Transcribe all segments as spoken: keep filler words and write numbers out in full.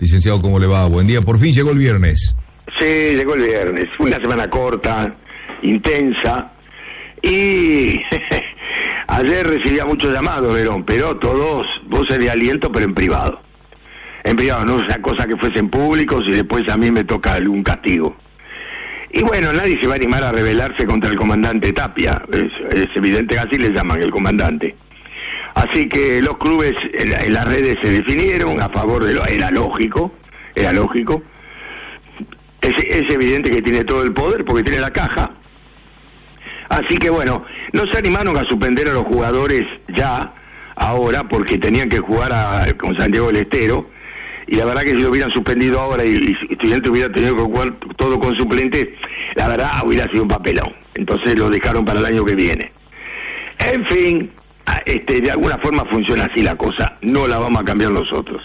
Licenciado, ¿cómo le va? Buen día, por fin llegó el viernes. Sí, llegó el viernes. Fue una semana corta, intensa, y ayer recibía muchos llamados, Verón, pero todos voces de aliento, pero en privado. En privado, no sea cosa que fuese en público, si después a mí me toca algún castigo. Y bueno, nadie se va a animar a rebelarse contra el comandante Tapia, es, es evidente que así le llaman, el comandante. Así que los clubes en, en las redes se definieron a favor de lo... Era lógico, era lógico. Es, es evidente que tiene todo el poder porque tiene la caja. Así que bueno, no se animaron a suspender a los jugadores ya, ahora, porque tenían que jugar a, con Santiago del Estero. Y la verdad que si lo hubieran suspendido ahora y el estudiante hubiera tenido que jugar todo con suplentes, la verdad hubiera sido un papelón. Entonces lo dejaron para el año que viene. En fin... Este, de alguna forma funciona así la cosa, no la vamos a cambiar nosotros.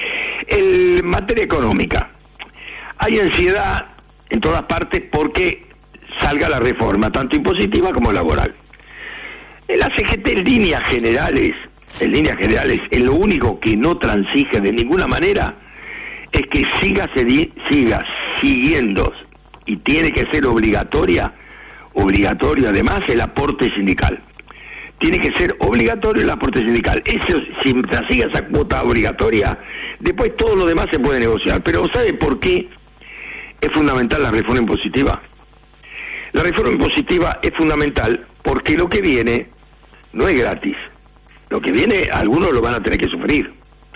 En materia económica, hay ansiedad en todas partes porque salga la reforma, tanto impositiva como laboral. La C G T en líneas generales, en líneas generales, en lo único que no transige de ninguna manera es que siga, siga siguiendo, y tiene que ser obligatoria, obligatorio además el aporte sindical. Tiene que ser obligatorio el aporte sindical. Eso, si sigue esa cuota obligatoria, después todo lo demás se puede negociar. Pero ¿sabe por qué es fundamental la reforma impositiva? La reforma impositiva es fundamental porque lo que viene no es gratis. Lo que viene, algunos lo van a tener que sufrir.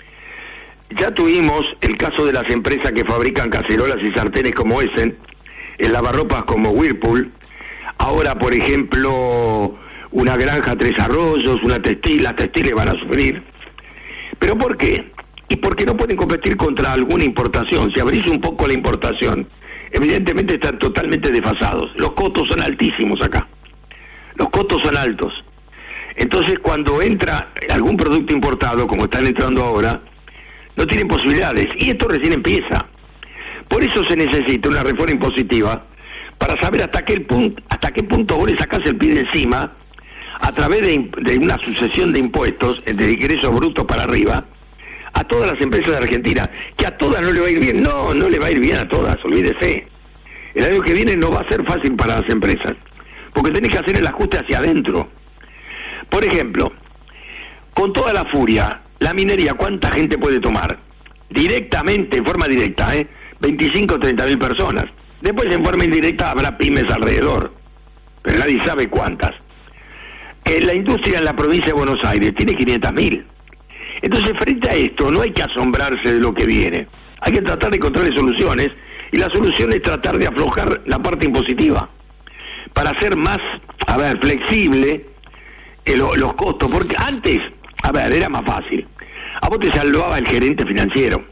Ya tuvimos el caso de las empresas que fabrican cacerolas y sartenes como Essen, el lavarropas como Whirlpool. Ahora, por ejemplo... una granja Tres Arroyos, una textil, las textiles van a sufrir. ¿Pero por qué? Y porque no pueden competir contra alguna importación. Si abrís un poco la importación, evidentemente están totalmente desfasados. Los costos son altísimos acá. Los costos son altos. Entonces, cuando entra algún producto importado, como están entrando ahora, no tienen posibilidades. Y esto recién empieza. Por eso se necesita una reforma impositiva para saber hasta qué punto, hasta qué punto vos le sacás el pie de encima a través de, de una sucesión de impuestos, de ingresos brutos para arriba, a todas las empresas de Argentina, que a todas no le va a ir bien. No, no le va a ir bien a todas, olvídese. El año que viene no va a ser fácil para las empresas, porque tenés que hacer el ajuste hacia adentro. Por ejemplo, con toda la furia, la minería, ¿cuánta gente puede tomar? Directamente, en forma directa, ¿eh? veinticinco o treinta mil personas. Después, en forma indirecta, habrá pymes alrededor, pero nadie sabe cuántas. Eh, la industria en la provincia de Buenos Aires tiene quinientas mil. Entonces, frente a esto, no hay que asombrarse de lo que viene. Hay que tratar de encontrar soluciones, y la solución es tratar de aflojar la parte impositiva, para hacer más, a ver, flexible eh, lo, los costos. Porque antes, a ver, era más fácil. A vos te salvaba el gerente financiero.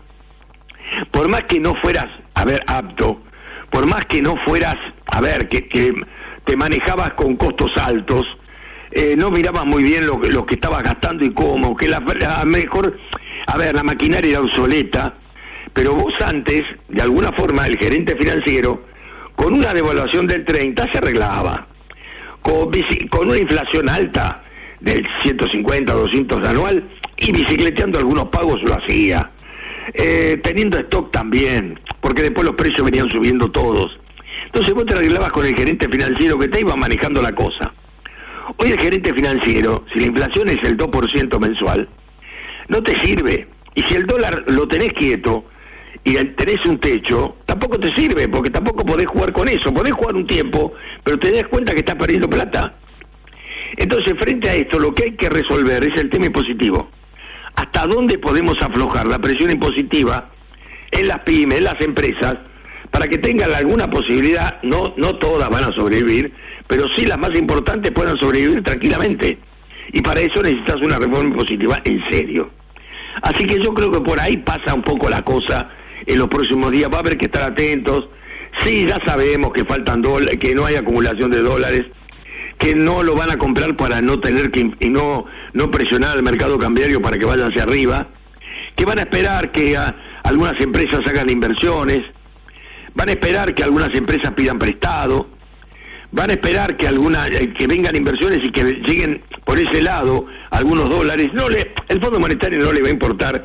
Por más que no fueras, a ver, apto, por más que no fueras, a ver, que, que te manejabas con costos altos, eh, no mirabas muy bien lo, lo que estabas gastando y cómo, que la, la mejor, a ver, la maquinaria era obsoleta, pero vos antes, de alguna forma, el gerente financiero, con una devaluación del treinta se arreglaba, con, con una inflación alta del ciento cincuenta, doscientos anual, y bicicleteando algunos pagos lo hacía. Eh, teniendo stock también, porque después los precios venían subiendo todos. Entonces vos te arreglabas con el gerente financiero que te iba manejando la cosa. Hoy el gerente financiero, si la inflación es el dos por ciento mensual, no te sirve. Y si el dólar lo tenés quieto y tenés un techo, tampoco te sirve, porque tampoco podés jugar con eso. Podés jugar un tiempo, pero te das cuenta que estás perdiendo plata. Entonces, frente a esto, lo que hay que resolver es el tema impositivo. ¿Hasta dónde podemos aflojar la presión impositiva en las pymes, en las empresas, para que tengan alguna posibilidad? No, no todas van a sobrevivir, pero sí las más importantes puedan sobrevivir tranquilamente. Y para eso necesitas una reforma impositiva en serio. Así que yo creo que por ahí pasa un poco la cosa en los próximos días. Va a haber que estar atentos. Sí, ya sabemos que faltan dólares, que no hay acumulación de dólares, que no lo van a comprar para no tener que y no no presionar al mercado cambiario para que vaya hacia arriba, que van a esperar que a, algunas empresas hagan inversiones, van a esperar que algunas empresas pidan prestado, van a esperar que alguna que vengan inversiones y que lleguen por ese lado algunos dólares. No le el Fondo Monetario no le va a importar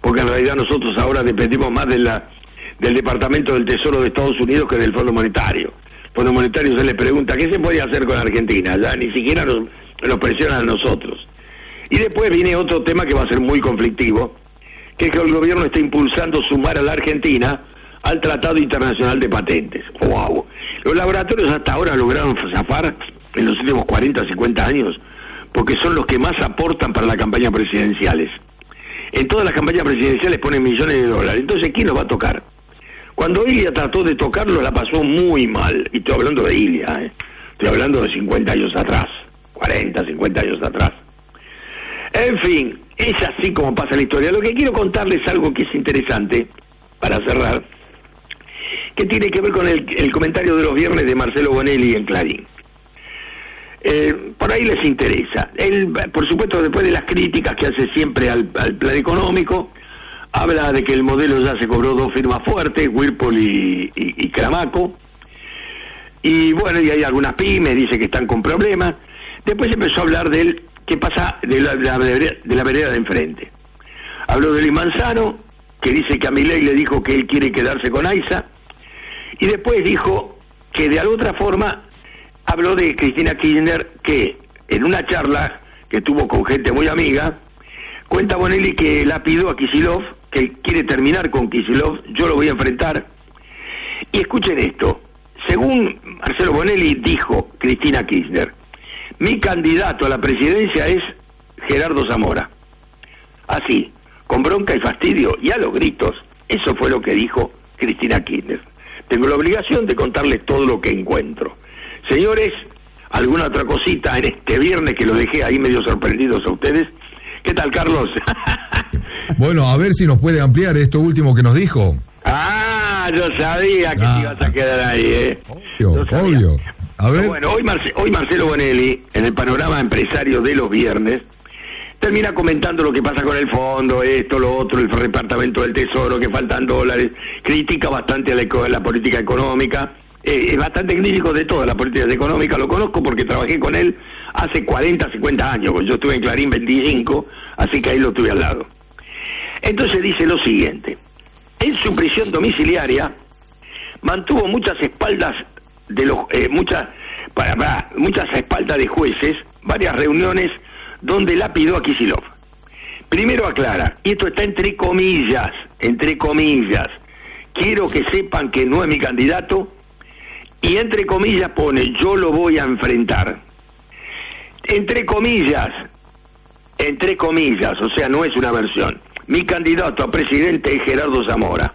porque en realidad nosotros ahora dependemos más de la, del Departamento del Tesoro de Estados Unidos que del Fondo Monetario. El Fondo Monetario se le pregunta, ¿qué se puede hacer con Argentina? Ya ni siquiera nos, nos presionan a nosotros. Y después viene otro tema que va a ser muy conflictivo, que es que el gobierno está impulsando sumar a la Argentina al Tratado Internacional de Patentes. ¡Wow! Los laboratorios hasta ahora lograron zafar en los últimos cuarenta, cincuenta años, porque son los que más aportan para las campañas presidenciales. En todas las campañas presidenciales ponen millones de dólares. Entonces, ¿quién los va a tocar? Cuando Ilia trató de tocarlo, la pasó muy mal. Y estoy hablando de Ilia, ¿eh? Estoy hablando de cincuenta años atrás, cuarenta, cincuenta años atrás. En fin, es así como pasa la historia. Lo que quiero contarles es algo que es interesante, para cerrar, que tiene que ver con el, el comentario de los viernes de Marcelo Bonelli en Clarín. Eh, por ahí les interesa. Él, por supuesto, después de las críticas que hace siempre al, al plan económico, habla de que el modelo ya se cobró dos firmas fuertes, Whirlpool y, y, y Cramaco, y bueno, y hay algunas pymes, dice que están con problemas. Después empezó a hablar de él, qué pasa de la, de la, de la vereda de enfrente. Habló de Luis Manzano, que dice que a Milei le dijo que él quiere quedarse con AISA, y después dijo que de alguna otra forma habló de Cristina Kirchner, que en una charla que tuvo con gente muy amiga, cuenta Bonelli que la pidió a Kicillof, que él quiere terminar con Kicillof, yo lo voy a enfrentar. Y escuchen esto, según Marcelo Bonelli dijo Cristina Kirchner, mi candidato a la presidencia es Gerardo Zamora. Así, con bronca y fastidio y a los gritos, eso fue lo que dijo Cristina Kirchner. Tengo la obligación de contarles todo lo que encuentro. Señores, ¿alguna otra cosita en este viernes que lo dejé ahí medio sorprendidos a ustedes? ¿Qué tal, Carlos? Bueno, a ver si nos puede ampliar esto último que nos dijo. Ah, yo sabía que ah. te ibas a quedar ahí, ¿eh? Obvio, obvio. A ver. Bueno, hoy, Marce- hoy Marcelo Bonelli, en el panorama empresario de los viernes, termina comentando lo que pasa con el fondo, esto, lo otro, el departamento del Tesoro, que faltan dólares, critica bastante a la, eco- la política económica, eh, es bastante crítico de toda la política económica, lo conozco porque trabajé con él hace cuarenta, cincuenta años, yo estuve en Clarín veinticinco, así que ahí lo tuve al lado. Entonces dice lo siguiente, en su prisión domiciliaria mantuvo muchas espaldas de los eh, muchas para, para muchas espaldas de jueces, varias reuniones donde la pidió a Kicillof. Primero aclara, y esto está entre comillas, entre comillas, quiero que sepan que no es mi candidato, y entre comillas pone, yo lo voy a enfrentar. Entre comillas, entre comillas, o sea, no es una versión. Mi candidato a presidente es Gerardo Zamora.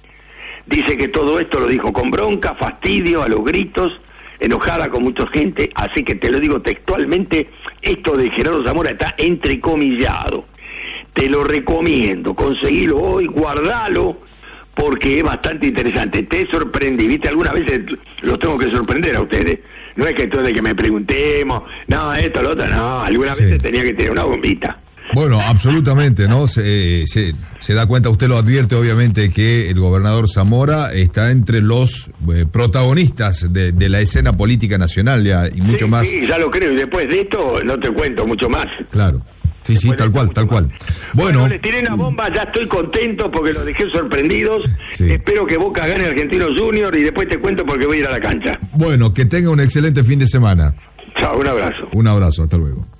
Dice que todo esto lo dijo con bronca, fastidio, a los gritos, enojada con mucha gente, así que te lo digo textualmente, esto de Gerardo Zamora está entrecomillado. Te lo recomiendo, conseguilo hoy, guardalo, porque es bastante interesante. Te sorprendí, viste, algunas veces los tengo que sorprender a ustedes. No es que esto de que me preguntemos, no, esto, lo otro, no, algunas sí. veces tenía que tener una bombita. Bueno, absolutamente, ¿no? Se, se, se da cuenta, usted lo advierte obviamente, que el gobernador Zamora está entre los eh, protagonistas de, de la escena política nacional ya, y mucho sí, más. Sí, ya lo creo, y después de esto no te cuento mucho más. Claro, sí, sí, tal cual, tal cual. Bueno, bueno, les tiré una bomba, ya estoy contento porque los dejé sorprendidos. Sí. Espero que Boca gane Argentinos Junior y después te cuento porque voy a ir a la cancha. bueno, que tenga un excelente fin de semana. Chao, un abrazo. Un abrazo, hasta luego.